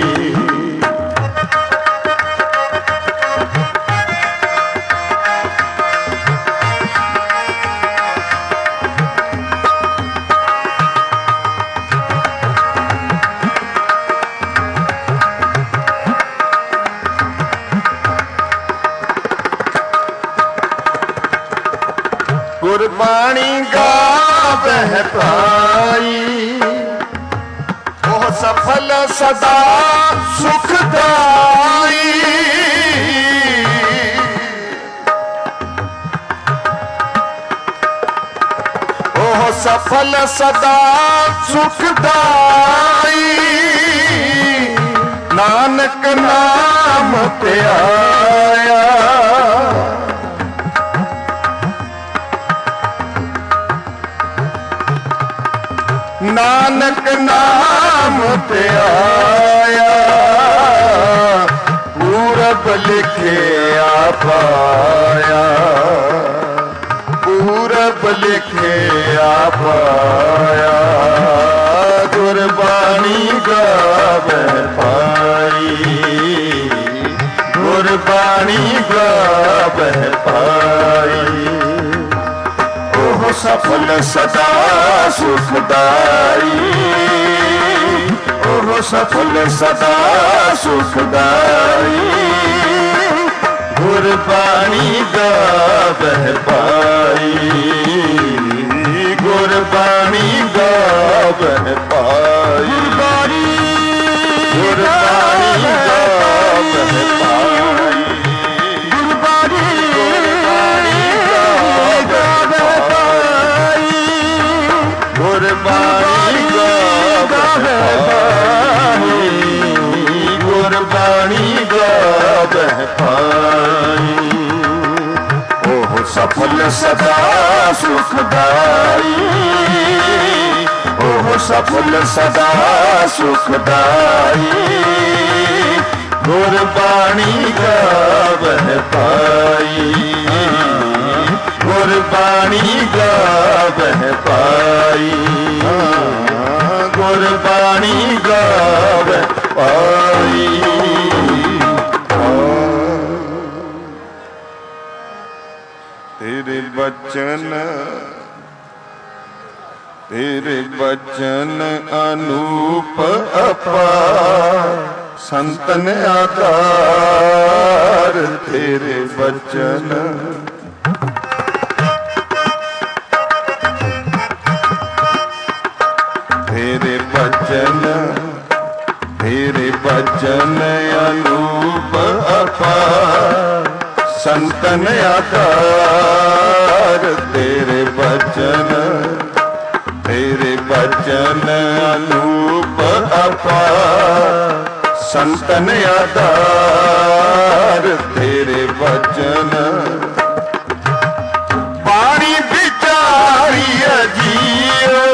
गुरबाणी गावह पाई, ओह सफल सदा सुखदाई। ओह सफल सदा सुखदाई। नानक नाम ध्याया, नानक नाम ध्याया। पूरब लिखिया पाया, पूरब लिखिया पाया। गुरबाणी गावह पाई, गुरबाणी गावह पाई। ओह सफल सदा सुखदाई, ओह सफल सदा सुखदाई। गुरबाणी गावह पाई, गुरबाणी गावह पाई। गुरबाणी गावह पाई, गुरबाणी गावह पाई, गुरबाणी गावह पाई। ओह सफल सदा सुखदाई, ओह सफल सदा सुखदाई। गुरबाणी गावह पाई, गुरबाणी गुरबाणी गावह पाई, गुरबाणी गावह पाई। तेरे बचन, तेरे बचन अनूप अपार, संतन आधार तेरे बचन। तेरे बचन, तेरे बचन अनूप अपार, संतन आधार तेरे बचन। तेरे बचन अनूप अपार, संतन आधार तेरे बचन। बाणी बिचारी अजीओ,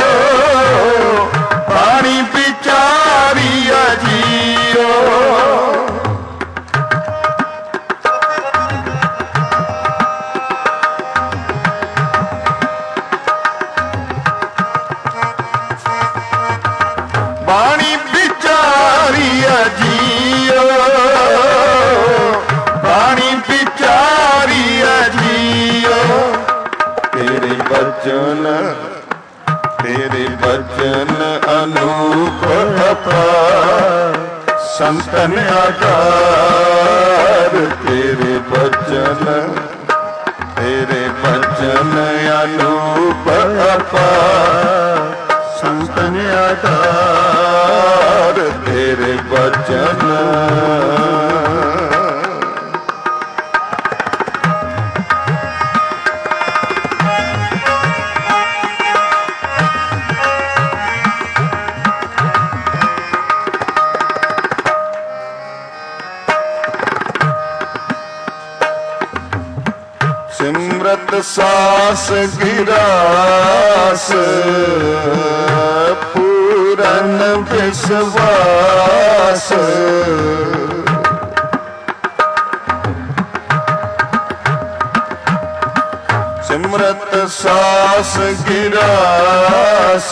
बाणी बिचारी अजीओ। बाणी बिचारी अजीओ, बाणी बिचारी अजीओ। तेरे बचन, तेरे बचन अनूप अपार, संतन आधार तेरे बचन। तेरे बचन अनूप अपार, संतन आधार तेरे बचन। सिमरत सास गिरास, पूरन विश्वास। सिमरत सास गिरास,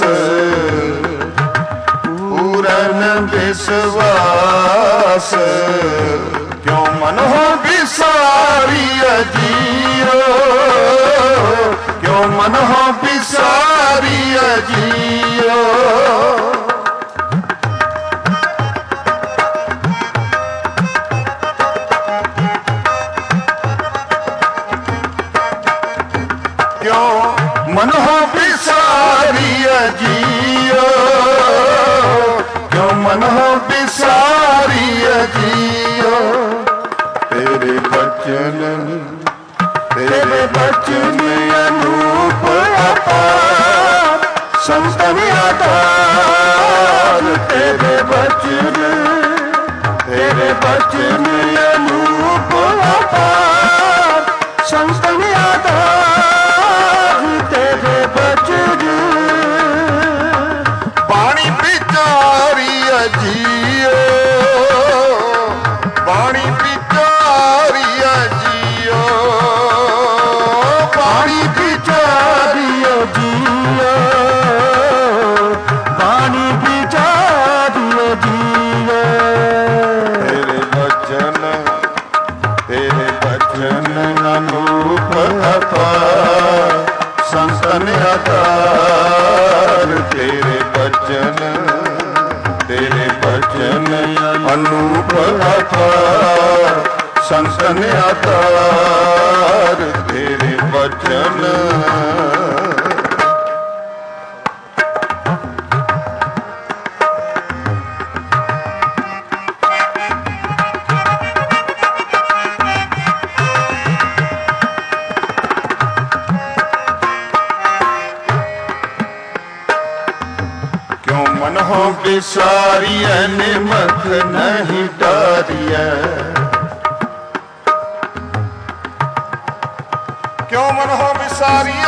पूरन विश्वास। क्यों मन हो बिसारी अजीओ, क्यों मन हो बिसारी अजीओ। क्यों मन हो बिसारी अजीओ, क्यों मन हो बिसारी अजीओ। तेरे बचन, तेरे बचन अनूप अपार, संतन आधार तेरे बचन। तेरे बचन अनूप अपार, संतन आधार तेरे बचन। बाणी बिचारी अजीओ, बाणी बिचारी अजीओ। बाणी बिचारी अजीओ, बाणी बिचारी अजीओ। तेरे बचन, तेरे बचन अनूप अपार, संतन आधार तेरे बचन। तेरे बचन अनूप अपार, संतन आधार तेरे बचन। क्यों मन हो बिसारिय निमक नहीं डारिय। क्यों मन हो बिसारिय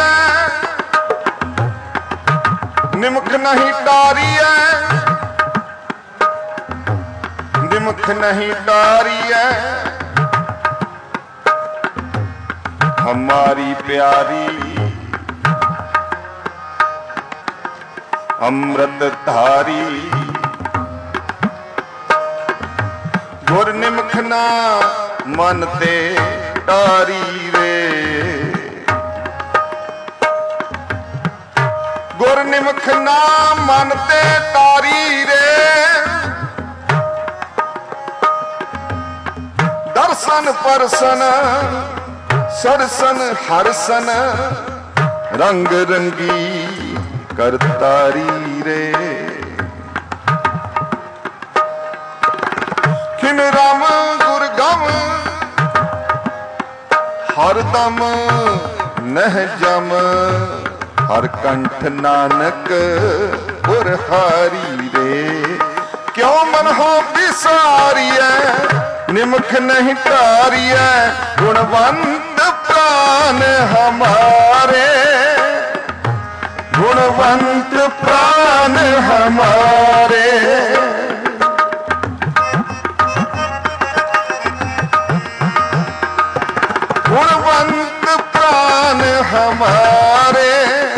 निमक नहीं डारिय। निमक नहीं डारिय हमारी प्यारी ਅੰਮ੍ਰਿਤ ਧਾਰੀ ਗੁਰ ਨਿਮਖ ਨਾ ਮਨ ਤੇ ਤਾਰੀ ਰੇ, ਗੁਰ ਨਿਮਖ ਨਾ ਮਨ ਤੇ ਤਾਰੀ ਰੇ, ਦਰਸ਼ਨ ਪਰਸਨ ਸਰਸਨ ਹਰਸਨ ਰੰਗ ਰੰਗੀ ਕਰਤਾਰੀ ਰੇ, ਖਿਨ ਰਾਮ ਗੁਰ ਗਮ ਹਰਦਮ ਨਹਿ ਜਮ, ਹਰ ਕੰਠ ਨਾਨਕ ਗੁਰ ਹਾਰੀ ਰੇ, ਕਿਉ ਮਨ ਹੋ ਵਿਸਾਰੀਐ ਨਿਮਖ ਨਹੀਂ ਧਾਰੀਐ, ਗੁਣਵੰਤ ਪ੍ਰਾਨ ਹਮਾਰੇ, ਗੁਣਵੰਤ ਪ੍ਰਾਨ ਹਮਾਰੇ, ਗੁਣਵੰਤ ਪ੍ਰਾਨ ਹਮਾਰੇ,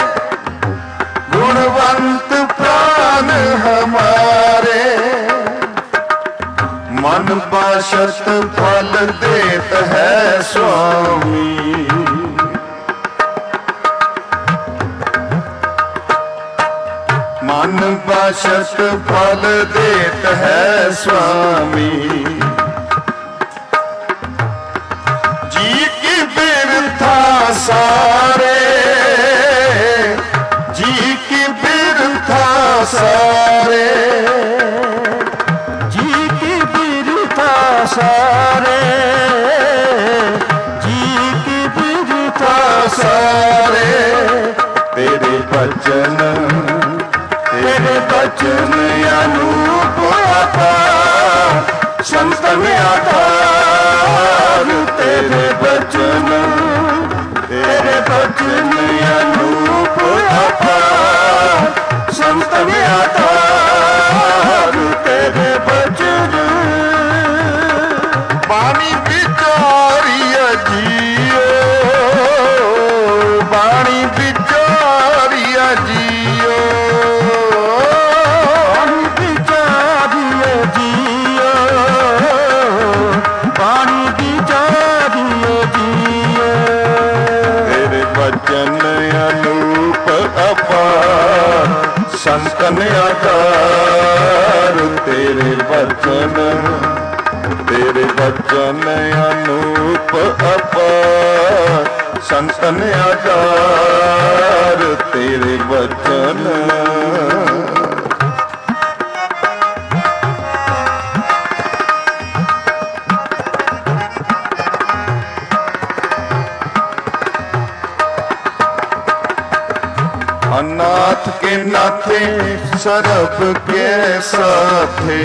ਗੁਣਵੰਤ ਪ੍ਰਾਨ ਹਮਾਰੇ, ਮਨ ਬਾਸ਼ਤ ਫਲ ਦੇਤ ਹੈ ਸੁਆਮੀ, ਮਨ ਬਾਸ਼ਤ ਫਲ ਦੇਤ ਹੈ ਸੁਆਮੀ, ਜੀ ਕੀ ਬਿਰਥਾ ਸਾਰੇ, ਜੀ ਕੀ ਬਿਰਥਾ ਸਾਰੇ, ਜੀ ਕੀ ਬਿਰਥਾ ਸਾਰੇ, ਜੀ ਕੀ ਬਿਰਥਾ ਸਾਰੇ, ਤੇਰੇ ਬਚਨ ਤੇਰੇ ਬਚਨ ਅਨੂਪ ਅਪਾਰ, ਸੰਤਨ ਆਧਾਰ, ਤੇਰੇ ਬਚਨ ਅਨੂਪ ਅਪਾਰ, ਸੰਤਨ ਆਧਾਰ, ਤੇਰੇ ਬਚਨ, ਬਾਣੀ ਵਿਚਾਰੀਐ ਜੀਓ, ਬਾਣੀ ਵਿਚਾਰੀਐ ਜੀਓ, ਬਾਣੀ ਵਿਚਾਰੀਐ ਜੀਓ, ਬਾਣੀ ਵਿਚਾਰੀਐ ਜੀਓ, ਤੇਰੇ ਬਚਨ ਅਨੂਪ ਅਪਾਰ, ਸੰਤਨ ਆਧਾਰ, ਤੇਰੇ ਬਚਨ ਅਨੂਪ ਅਪਾਰ, ਸੰਤਨ ਆਧਾਰ, ਤੇਰੇ ਬਚਨ, अनाथ के नाथे सरब के साथे,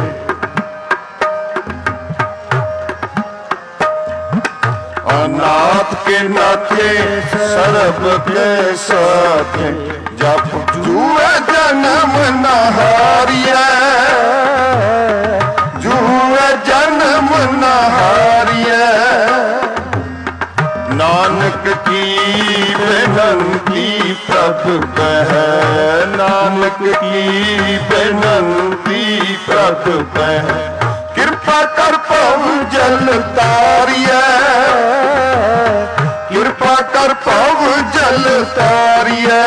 अनाथ के नाथे सरब के साथे, जब जुए जन्म नहारिया, जुए जन्म नहारिया, नानक की बेनंती प्रभ कह, नानक की बेनंती प्रभ कह, कृपा कर पव जल तारिया, कृपा कर पव जल तारिया,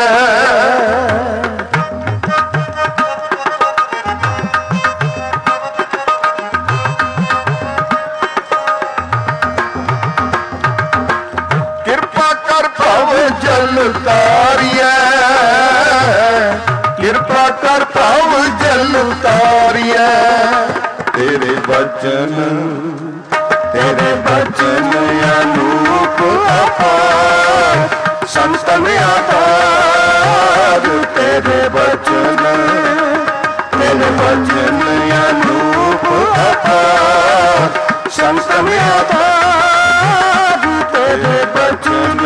जल तारिया, कृपा कर पाव जल तारिया, तेरे बचन अनूप अपार, संतन आधार, तेरे बचन अनूप अपार, संतन आधार, तेरे बचन,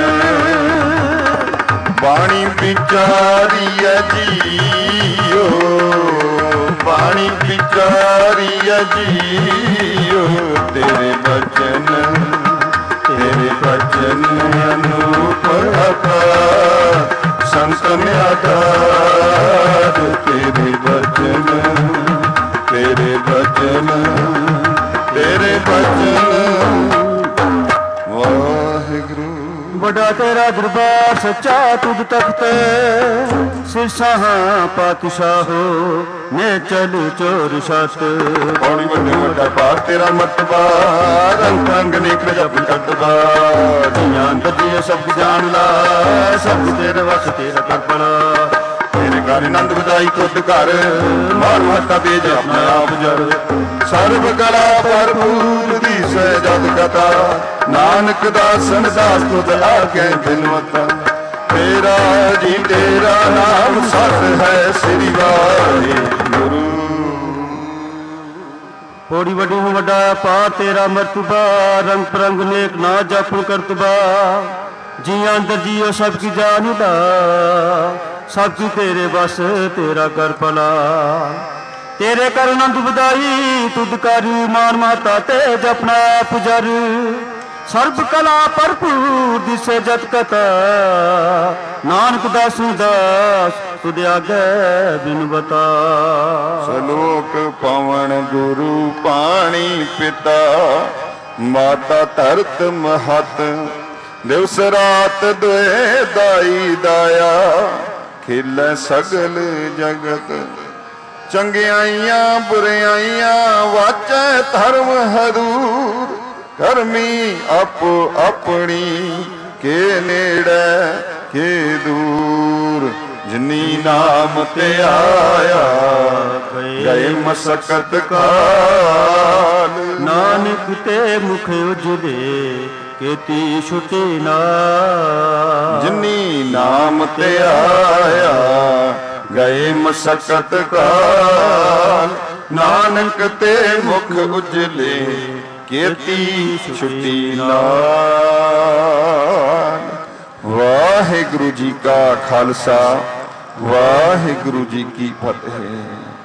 बाणी विचारिया जीओ, बाणी विचारिया जीओ, तेरे बचन अनूप अपार, ਸੰਤਨ ਆਧਾਰ ਤੇਰੇ ਬਚਨ ਤੇਰੇ ਬਚਨ ਤੇਰੇ ਬਚਨ ਵਾਹਿਗੁਰੂ। ਬੜਾ ਤੇਰਾ ਦਰਬਾਰ ਸੱਚਾ ਤੁਧ ਤਖਤ ਸਿਰ ਸਾਹਾਂ ਪਾਤਸ਼ਾਹੋ ਨੇ ਚਲ ਚੋਰ ਸਤ। ਪੌੜੀ ਵੱਡੇ ਵੱਡਾ ਪਾਰ ਤੇਰਾ ਮਰਤਬਾ ਰੰਗ ਰੰਗ ਨੇਕ ਜਪ ਕੱਟਦਾ ਜੀਆਂ ਦੱਜੀਏ ਸਭ ਜਾਣ ਲਾ ਸਭ ਤੇਰੇ ਵਸ ਤੇਰਾ ਕਰਪਣਾ ਤੇਰੇ ਘਰ ਆਨੰਦ ਵਧਾਈ ਤੁਧ ਘਰ ਮਾਰ ਮਾਤਾ ਬੇਜ ਆਪਣਾ ਆਪ ਜਰ ਸਰਬ ਕਲਾ ਭਰਪੂਰ ਦੀ ਸਹਿਜਤ ਕਥਾ ਨਾਨਕ ਦਾਸਨ ਦਾਸ ਤੁਧ ਆਗੇ ਬਿਨਵਤਾ ਤੇਰਾ ਜੀ ਤੇਰਾ ਨਾਮ ਸਤ ਹੈ ਸ੍ਰੀ ਵਾਹਿਗੁਰੂ। ਪੌੜੀ ਵੱਡੀ ਨੂੰ ਵੱਡਾ ਪਾਰ ਤੇਰਾ ਮਰਤਬਾ ਰੰਗ ਪਰੰਗ ਨੇਕ ਨਾ ਜਪਨ ਕਰਤਬਾ ਜੀਆਂ ਅੰਦਰ ਜੀਓ ਸਭ ਕੀ ਜਾਣਦਾ ਸਭ ਕੀ ਤੇਰੇ ਬਸ ਤੇਰਾ ਕਰ ਭਲਾ ਤੇਰੇ ਕਰ ਆਨੰਦ ਵਧਾਈ ਤੁਧ ਕਰ ਮਾਨ ਮਾਤਾ ਤੇ ਜਪਨਾ ਪੁਜਰ ਸਰਬ ਕਲਾ ਭਰਪੂਰ ਦਿਸੇ ਜਤ ਕਥਾ ਨਾਨਕ ਦਾਸੂ ਦਾਸ ਤੁਧ ਆਗੇ ਬਿਨਵਤਾ। ਸਲੋਕ ਪਵਨ ਗੁਰੂ ਪਾਣੀ ਪਿਤਾ ਮਾਤਾ ਧਰਤ ਮਹਤ ਦਿਵਸ ਰਾਤ ਦੁਏ ਦਾਈ ਦਾਇਆ ਖੇਲੇ ਸਗਲ ਜਗਤ ਚੰਗਿਆਈਆਂ ਬੁਰਿਆਈਆਂ ਵਾਚੈ ਧਰਮ ਹਦੂਰ ਕਰਮੀ ਆਪੋ ਆਪਣੀ ਕੇ ਨੇੜੇ ਕੇ ਦੂਰ ਜਿਨੀ ਨਾਮ ਤੇ ਆਇਆ ਗਏ ਮਸਕਤ ਕਾਲ ਨਾਨਕ ਤੇ ਮੁਖ ਉਜਲੇ ਕੀਤੀ ਛੁਟੀ ਨਾ ਜਿਨੀ ਨਾਮ ਤੇ ਆਇਆ ਗਏ ਮਸਕਤ ਕਾਲ ਨਾਨਕ ਤੇ ਮੁਖ ਉਜਲੇ ਕੀਤੀ ਛੁਟੀ ਨਾਲ। ਵਾਹਿਗੁਰੂ ਜੀ ਕਾ ਖਾਲਸਾ ਵਾਹਿਗੁਰੂ ਜੀ ਕੀ ਫਤਿਹ।